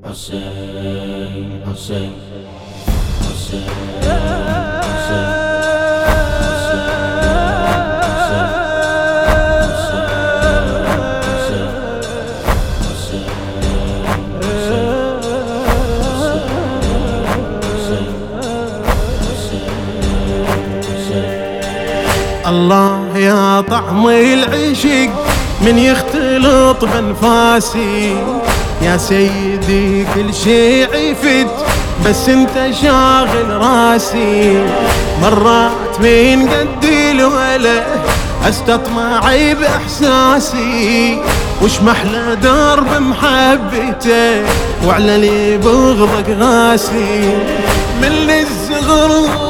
حسين حسين حسين الله يا طعم العشق من يختلط بانفاسي، يا سيدي كل شي عفت بس انت شاغل راسي. مرات من قد الوله استطمع باحساسي، وش محلى درب محبته وعلى لي بغضك غاسي. من الصغر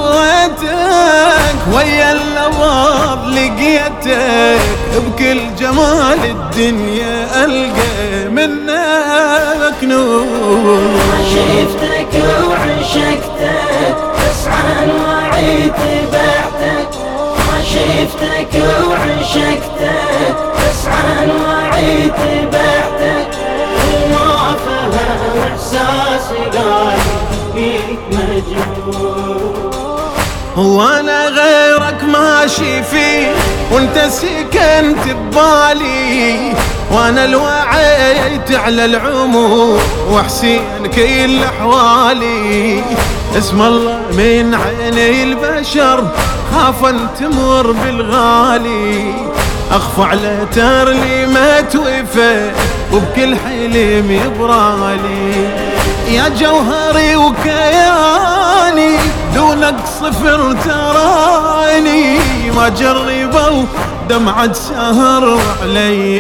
ويتك ويا اللواظ لقيتك، بكل جمال الدنيا القى منك نور. شفتك وعشقتك بس عن وعي تبعتك، ما شفتك وعشقتك بس عن وعي تبعتك، وما فهم احساسي قال فيك مجنون. وانا غيرك ماشي فيه وانت سكنت ببالي، وانا الوعيت على العمر وحسين كل احوالي. اسم الله من عيني البشر خاف ان تمر بالغالي، اخفى على ترلي ما توفى وبكل حلم يبرالي. يا جوهري وكياني دونك صفر تراني، ما جربوا دمعة سهر وعلي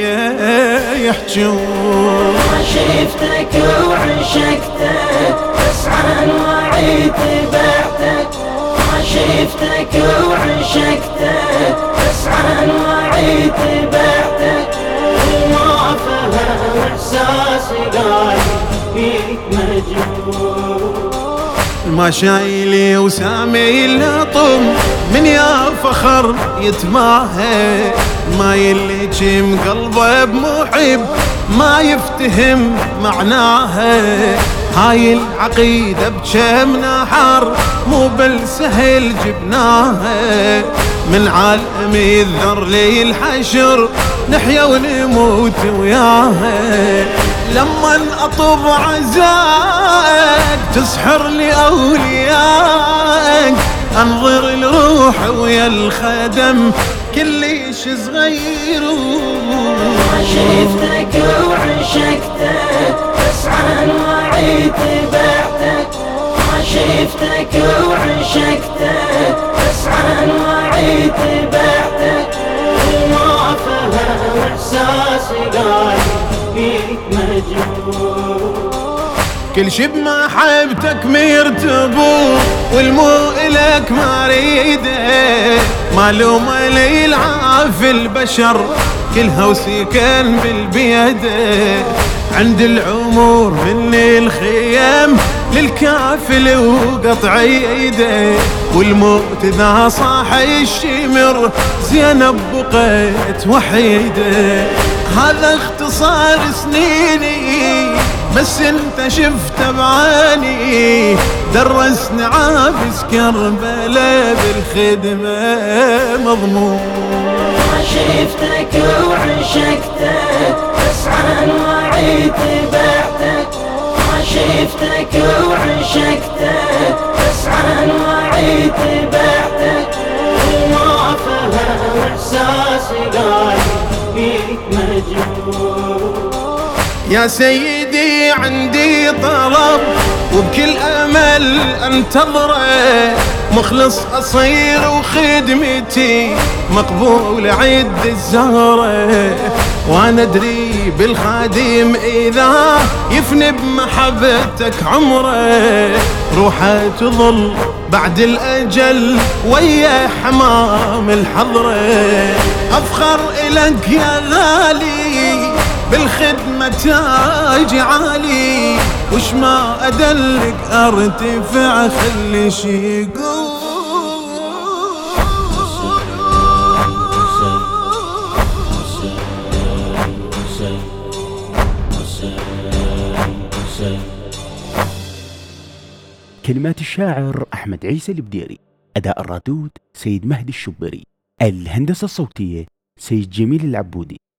يحجون. ما شفتك وعشقتك بس عن وعي تبعتك، ما شفتك وعشقتك بس عن وعي تبعتك، وما فهم احساسي قال فيك مجنون. ما شايلي وسامي اللطم من يا فخر يتماهى، ما يلي جم قلبه بمحب ما يفتهم معناها. هاي العقيدة بجم نحر مو بالسهل جبناها، من عالم الذر لي الحشر نحيا ونموت وياها. لما اطب عزاك تسحر لي اولياك، انظر الروح ويا الخدم كلش صغير. ما شفتك وعشقتك بس عن وعي تبعتك، ما شفتك وعشقتك بس عن وعي تبعتك، وما فهم احساسي قال فيك مجنون. كل شي بمحبتك ميرتبو والمو إلك ما ريده، معلوم لي العاف البشر كلها وسكن بالبيده. عند العمر من الخيام للكافل وقطع يده، والموت ذا صاح الشمر زينب بقيت وحيده. هذا اختصار سنيني بس انت شفت بعاني، درسني عابس كربلاء بالخدمة مضمون. ما شفتك وعشقتك بس عن وعي تبعتك، ما شفتك وعشقتك بس عن وعي تبعتك، وما فهم احساسي قال فيك مجنون. يا سيدي عندي طلب وبكل امل انتظره، مخلص اصير وخدمتي مقبول عد الزهره. وانا ادري بالخادم اذا يفني بمحبتك عمره، روحه تظل بعد الاجل ويا حمام الحضره. افخر الك يا غالي بالخدمة تاج عالي، وش ما أدلك أرتفع خلي شي يقول. حسين حسين حسين كلمات الشاعر أحمد عيسى البديري، أداء الرادود سيد مهدي الشبري، الهندسة الصوتية سيد جميل العبودي.